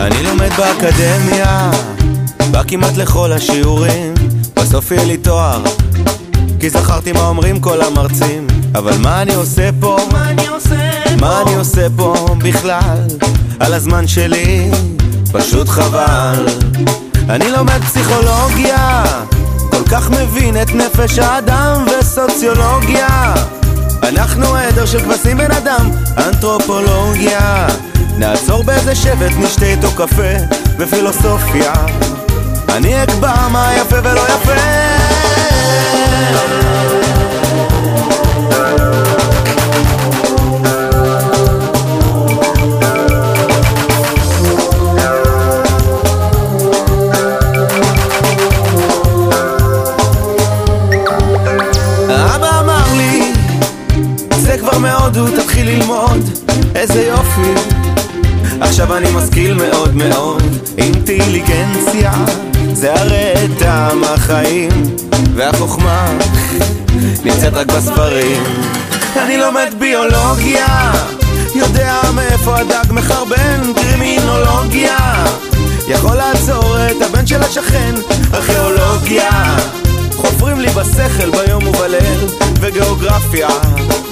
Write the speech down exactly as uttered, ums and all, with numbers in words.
אני לומד באקדמיה, בא כמעט לכל השיעורים, בסוף יהיה לי תואר, כי זכרתי מה אומרים כל המרצים. אבל מה אני עושה פה? מה אני עושה פה? מה אני עושה פה בכלל? על הזמן שלי פשוט חבל. אני לומד פסיכולוגיה, כל כך מבין את נפש האדם וסוציולוגיה. אנחנו עדר של כבשים בן אדם, אנתרופולוגיה. נעצור באיזה שבט, נשתה איתו קפה ופילוסופיה. אני אקבע מה יפה ולא יפה. אבא אמר לי, זה כבר מאוד, הוא תתחיל ללמוד, איזה יופי. עכשיו אני משכיל מאוד מאוד, אינטליגנציה זה הרי טעם החיים, והחוכמה נמצאת רק בספרים. אני לומד ביולוגיה, יודע מאיפה הדג מחרבן, קרימינולוגיה, יכול לעצור את הבן של השכן, ארכיאולוגיה, חופרים לי בשכל ביום ובליל, וגיאוגרפיה